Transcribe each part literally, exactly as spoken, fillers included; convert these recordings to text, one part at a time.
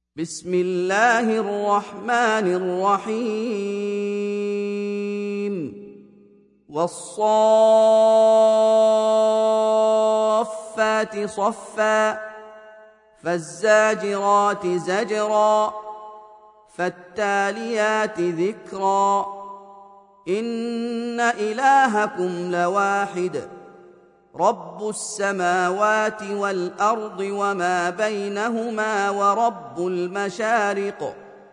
بسم الله الرحمن الرحيم والصافات صفا فالزاجرات زجرا فالتاليات ذكرا إن إلهكم لواحد رب السماوات والأرض وما بينهما ورب المشارق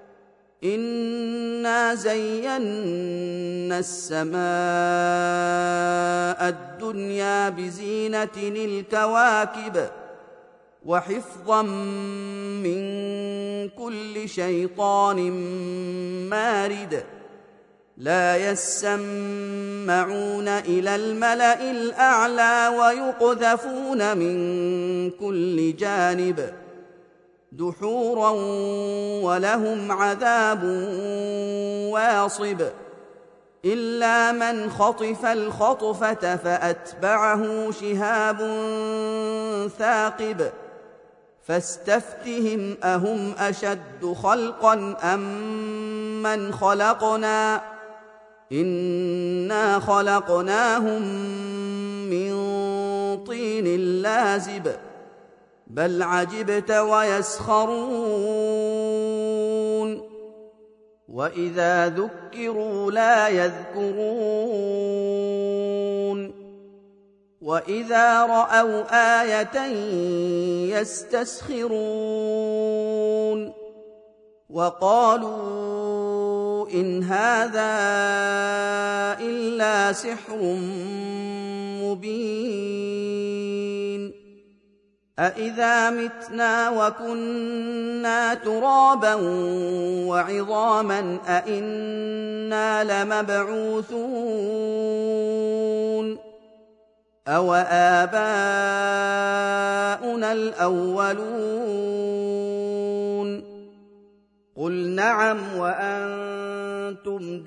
إنا زينا السماء الدنيا بزينة الكواكب وحفظا من كل شيطان مارد لا يسمعون إلى الملأ الأعلى ويقذفون من كل جانب دحورا ولهم عذاب واصب إلا من خطف الخطفة فأتبعه شهاب ثاقب فاستفتهم أهم أشد خلقا أم من خلقنا إنا خلقناهم من طين لازب بل عجبت ويسخرون وإذا ذكروا لا يذكرون وإذا رأوا آية يستسخرون وقالوا إن هذا إلا سحر مبين أإذا متنا وكنا ترابا وعظاما أإنا لمبعوثون أو آباؤنا الأولون قل نعم وأنتم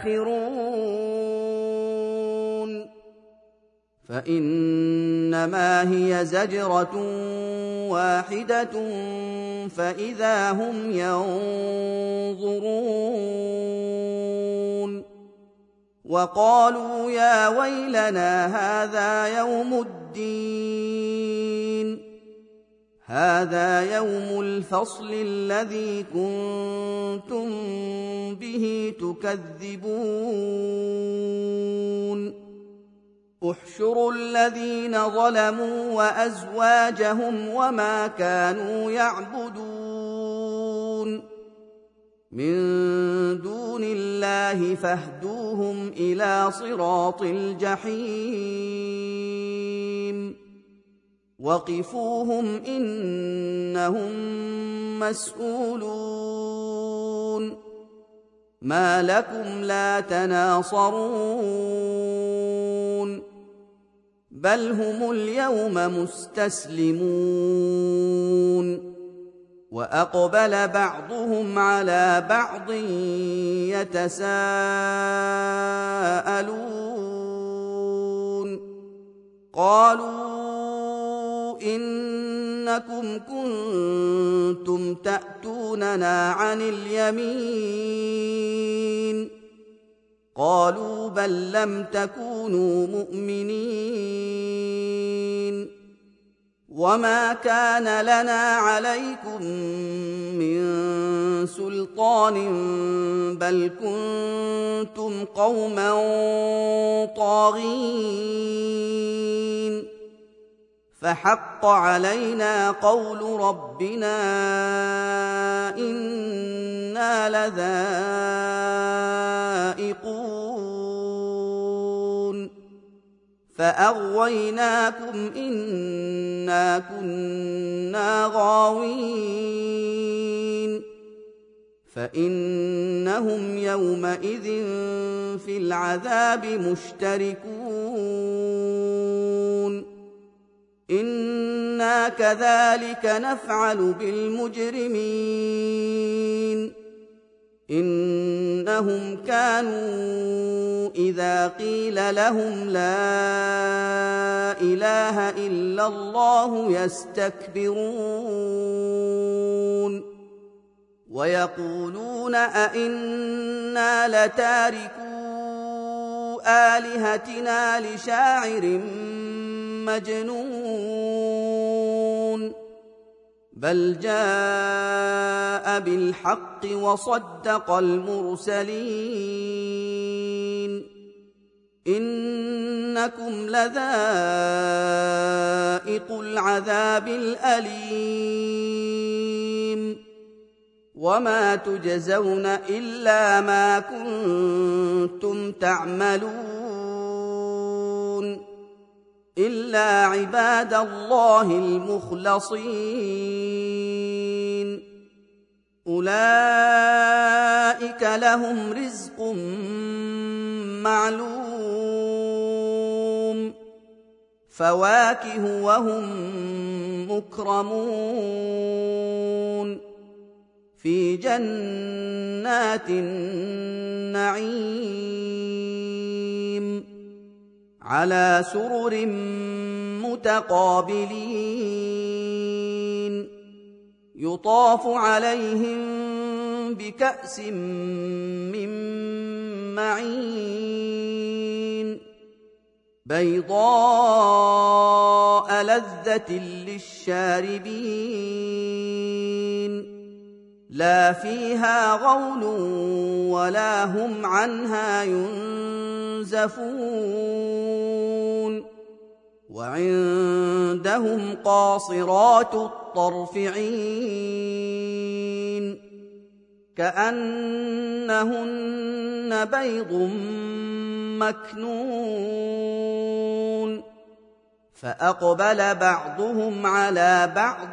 داخرون فإنما هي زجرة واحدة فإذا هم ينظرون وقالوا يا ويلنا هذا يوم الدين هذا يوم الفصل الذي كنتم به تكذبون احشروا الذين ظلموا وأزواجهم وما كانوا يعبدون من دون الله فاهدوهم إلى صراط الجحيم وقفوهم إنهم مسؤولون ما لكم لا تناصرون بل هم اليوم مستسلمون وأقبل بعضهم على بعض يتساءلون قالوا إنكم كنتم تأتوننا عن اليمين قالوا بل لم تكونوا مؤمنين وما كان لنا عليكم من سلطان بل كنتم قوما طاغين فحق علينا قول ربنا إنا لذائقون فأغويناكم إنا كنا غاوين فإنهم يومئذ في العذاب مشتركون إنا كذلك نفعل بالمجرمين إنهم كانوا إذا قيل لهم لا إله إلا الله يستكبرون ويقولون أئنا لتاركو آلهتنا لشاعر مجنون بل جاء بالحق وصدق المرسلين إنكم لذائقو العذاب الأليم وما تجزون إلا ما كنتم تعملون إلا عباد الله المخلصين أولئك لهم رزق معلوم فواكه وهم مكرمون في جنات النعيم على سرر متقابلين يطاف عليهم بكأس من معين بيضاء لذة للشاربين لا فيها غول ولا هم عنها ينزفون وعندهم قاصرات الطرف عين كأنهن بيض مكنون فأقبل بعضهم على بعض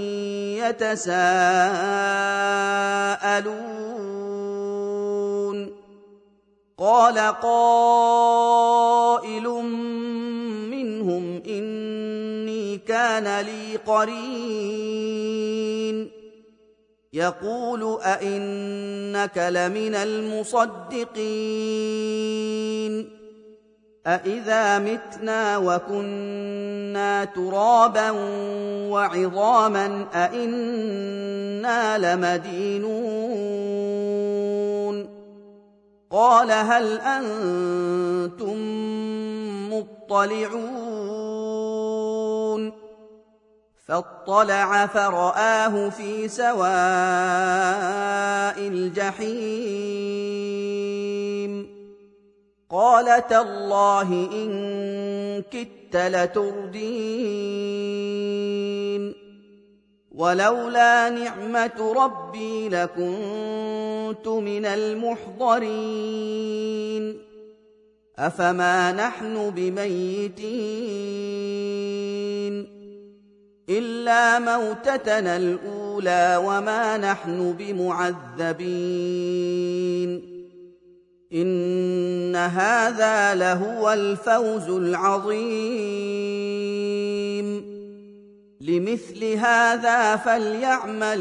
يتساءلون قال قائل منهم إني كان لي قرين يقول أئنك لمن المصدقين أإذا متنا وكنا ترابا وعظاما أإنا لمدينون قال هل أنتم مطلعون فاطلع فرآه في سواء الجحيم قال تالله إن كدت لتردين ولولا نعمة ربي لكنت من المحضرين أفما نحن بميتين إلا موتتنا الأولى وما نحن بمعذبين إن هذا لهو الفوز العظيم لمثل هذا فليعمل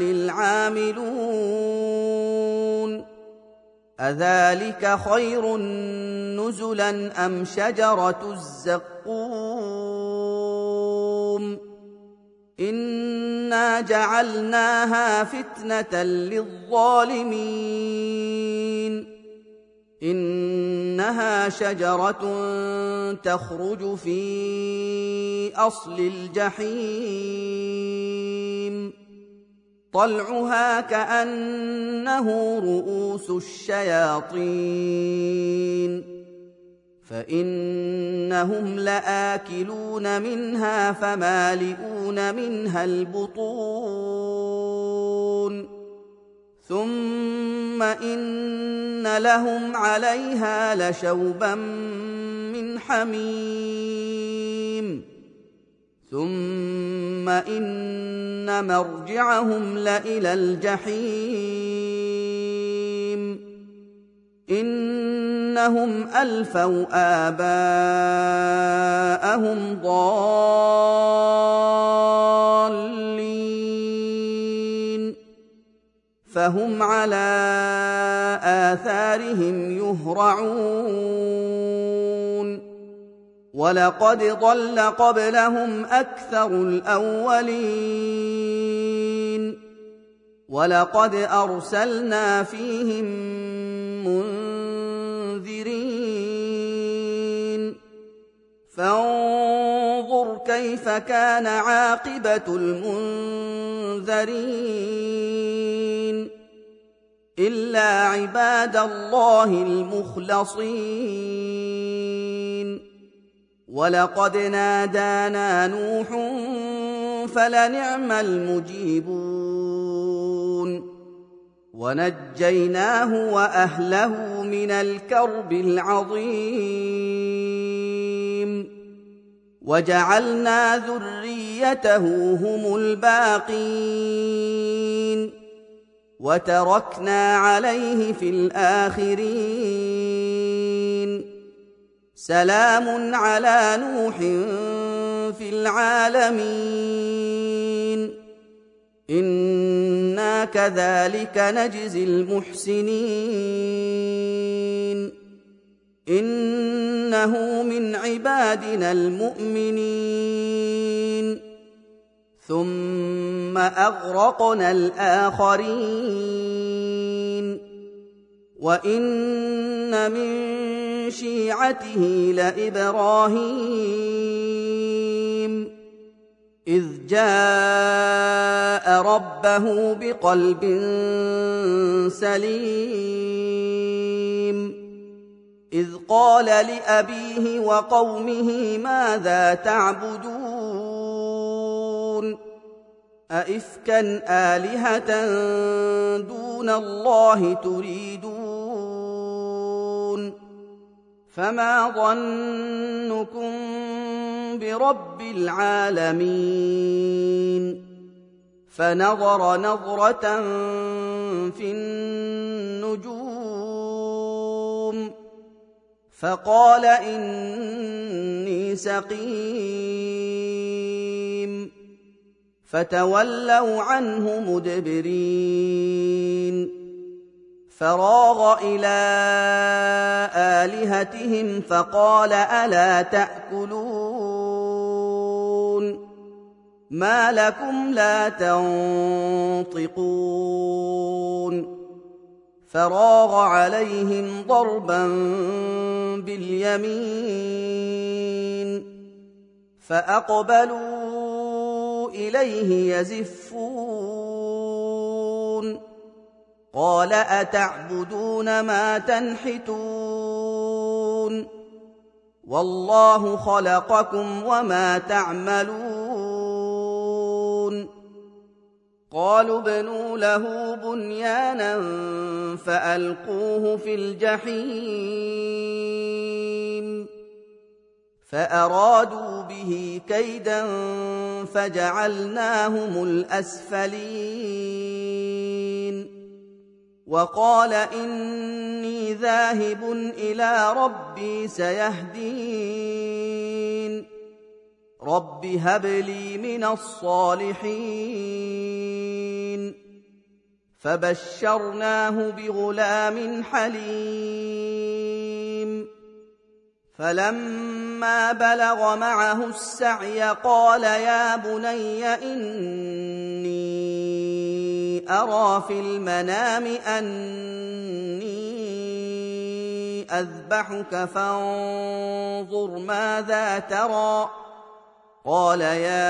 العاملون أذلك خير نزلا أم شجرة الزقوم إنا جعلناها فتنة للظالمين إنها شجرة تخرج في أصل الجحيم طلعها كأنه رؤوس الشياطين فإنهم لآكلون منها فمالئون منها البطون ثم إن لهم عليها لشوبا من حميم ثم إن مرجعهم لإلى الجحيم إنهم ألفوا آباءهم ضالين فهم على آثارهم يهرعون ولقد ضل قبلهم أكثر الأولين ولقد أرسلنا فيهم منذرين فانظر كيف كان عاقبة المنذرين إلا عباد الله المخلصين ولقد نادانا نوح فلنعم المجيبون ونجيناه وأهله من الكرب العظيم وجعلنا ذريته هم الباقين وتركنا عليه في الآخرين سلام على نوح في العالمين إنا كذلك نجزي المحسنين إنه من عبادنا المؤمنين ثم أغرقنا الآخرين وإن من شيعته لإبراهيم إذ جاء ربه بقلب سليم إذ قال لأبيه وقومه ماذا تعبدون أئفكا آلهة دون الله تريدون فما ظنكم برب العالمين فنظر نظرة في النجوم فقال إني سقيم فتولوا عنه مدبرين فراغ إلى آلهتهم فقال ألا تأكلون ما لكم لا تنطقون فراغ عليهم ضربا باليمين فأقبلوا إليه يزفون قال أتعبدون ما تنحتون والله خلقكم وما تعملون قالوا ابنوا له بنيانا فألقوه في الجحيم فأرادوا به كيدا فجعلناهم الأسفلين وقال إني ذاهب إلى ربي سيهدين رب هب لي من الصالحين فبشرناه بغلام حليم فلما بلغ معه السعي قال يا بني إني أرى في المنام أني أذبحك فانظر ماذا ترى قال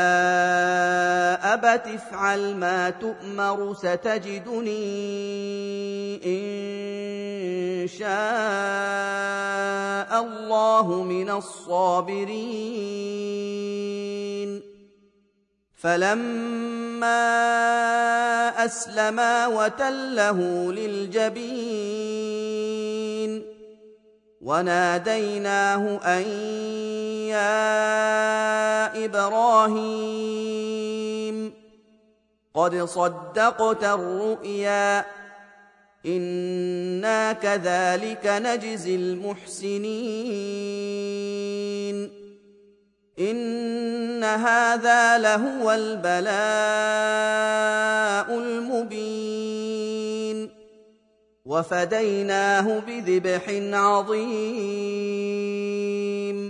يا أبت افعل ما تؤمر ستجدني إن شاء الله من الصابرين فلما أسلما وتله للجبين وناديناه أن يا إبراهيم قد صدقت الرؤيا إنا كذلك نجزي المحسنين إن هذا لهو البلاء المبين وفديناه بذبح عظيم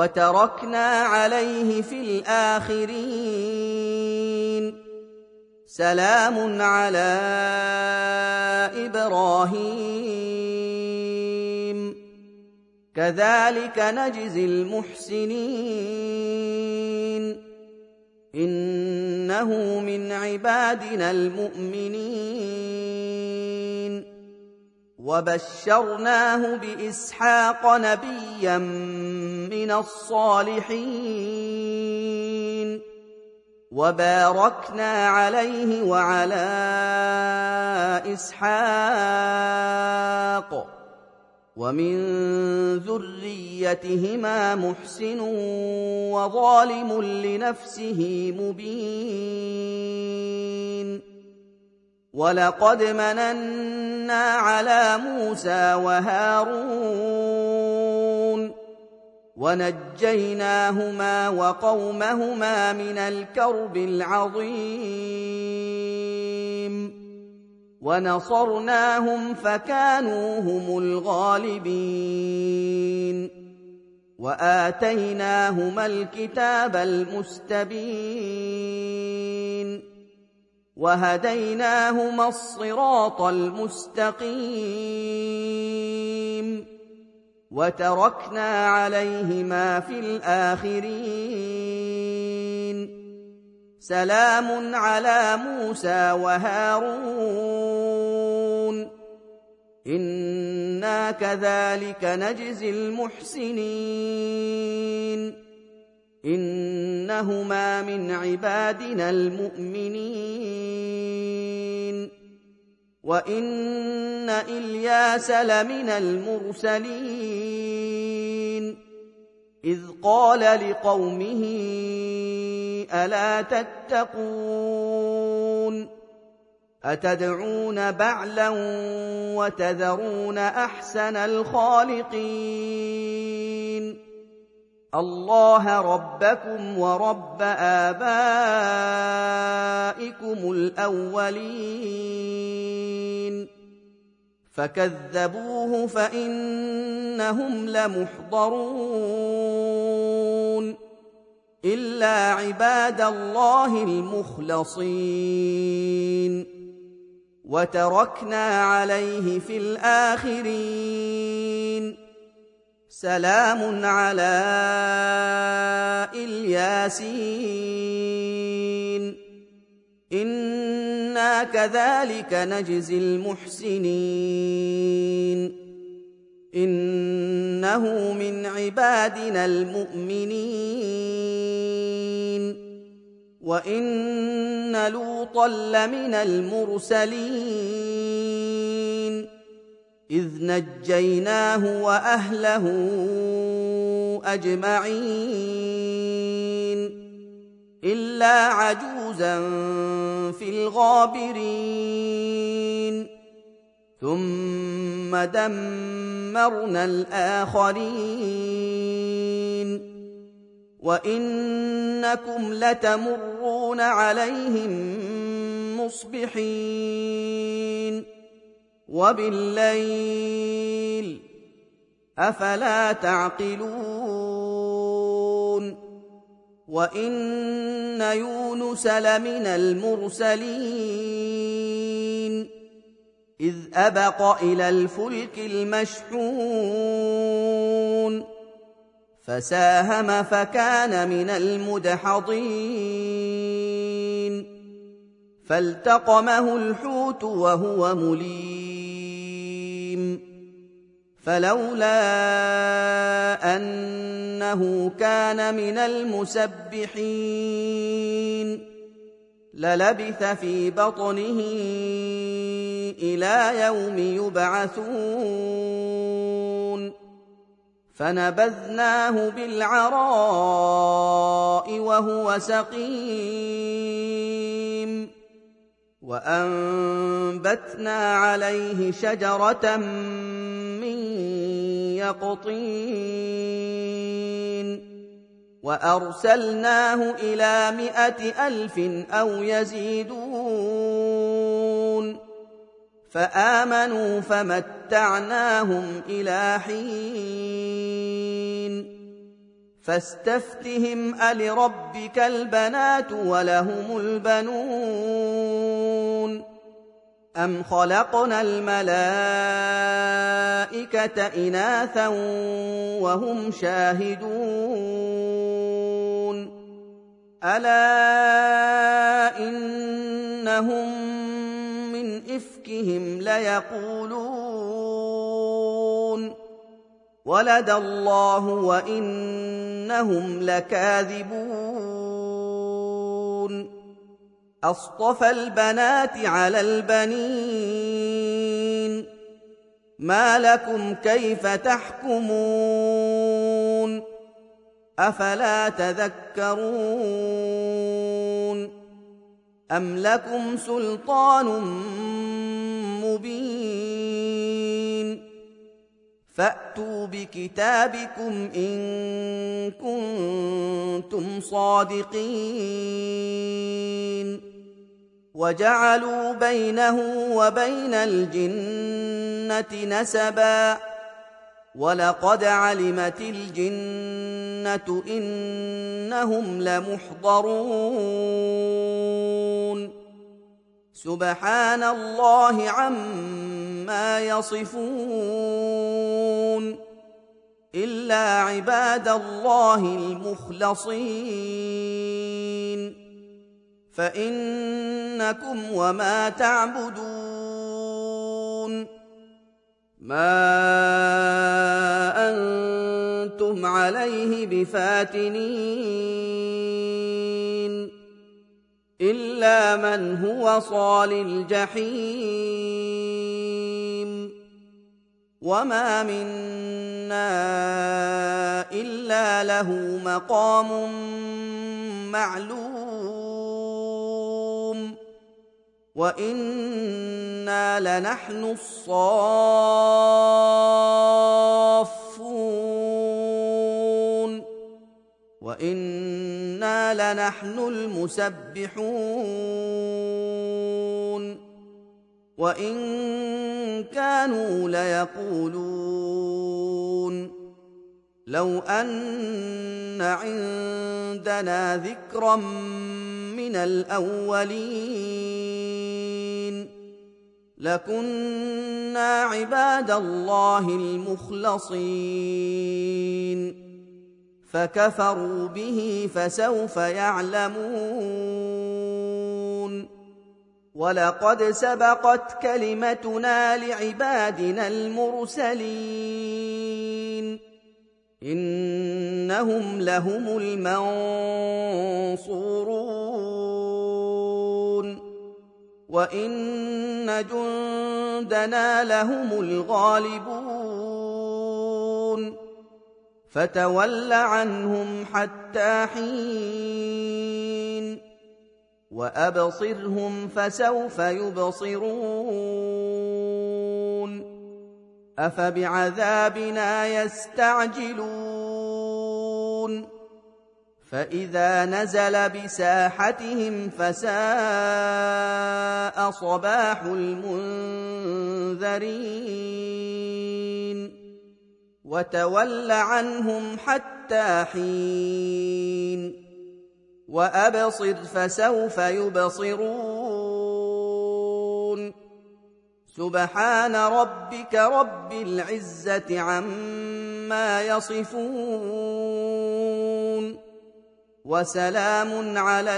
وتركنا عليه في الآخرين سلام على إبراهيم كذلك نجزي المحسنين إنه من عبادنا المؤمنين وبشرناه بإسحاق نبيا من الصالحين وباركنا عليه وعلى إسحاق ومن ذريتهما محسن وظالم لنفسه مبين ولقد مننا على موسى وهارون ونجيناهما وقومهما من الكرب العظيم ونصرناهم فكانوا هم الغالبين وآتيناهما الكتاب المستبين وهديناهما الصراط المستقيم وتركنا عليهما في الآخرين سلام على موسى وهارون إنا كذلك نجزي المحسنين إنهما من عبادنا المؤمنين وإن إلياس لمن المرسلين إذ قال لقومه ألا تتقون أتدعون بعلا وتذرون أحسن الخالقين الله ربكم ورب آبائكم الأولين فكذبوه فإنهم لمحضرون إلا عباد الله المخلصين وتركنا عليه في الآخرين سلام على الياسين إنا كذلك نجزي المحسنين إنه من عبادنا المؤمنين وإن لوطا لمن المرسلين إذ نجيناه وأهله أجمعين إلا عجوزا في الغابرين ثم دمرنا الآخرين وإنكم لتمرون عليهم مصبحين وبالليل أفلا تعقلون وإن يونس لمن المرسلين إذ أبق إلى الفلك المشحون فساهم فكان من المدحضين فالتقمه الحوت وهو مليم فلولا أنه كان من المسبحين للبث في بطنه إلى يوم يبعثون فنبذناه بالعراء وهو سقيم وأنبتنا عليه شجرة من يقطين وأرسلناه إلى مائة ألف أو يزيدون فآمنوا فمتعناهم إلى حين فاستفتهم ألربك البنات ولهم البنون أم خلقنا الملائكة إناثا وهم شاهدون ألا إنهم من إفكهم ليقولون ولد الله وإنهم لكاذبون أصطفى البنات على البنين ما لكم كيف تحكمون أفلا تذكرون أم لكم سلطان مبين فأتوا بكتابكم إن كنتم صادقين وجعلوا بينه وبين الجنة نسبا ولقد علمت الجنة إنهم لمحضرون سبحان الله عما يصفون إلا عباد الله المخلصين فإنكم وما تعبدون ما أنتم عليه بفاتنين إلا من هو صال الجحيم وما منا إلا له مقام معلوم وإنا لنحن الصافون وإنا لنحن المسبحون وإن كانوا ليقولون لو أن عندنا ذكرا من الأولين لكنا عباد الله المخلصين فكفروا به فسوف يعلمون ولقد سبقت كلمتنا لعبادنا المرسلين إنهم لهم المنصورون وإن جندنا لهم الغالبون فتول عنهم حتى حين وأبصرهم فسوف يبصرون أفبعذابنا يستعجلون فإذا نزل بساحتهم فساء صباح المنذرين وتول عنهم حتى حين وأبصر فسوف يبصرون سبحان ربك رب العزة عما يصفون وسلام على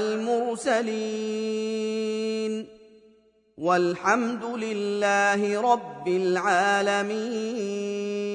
المرسلين والحمد لله رب العالمين.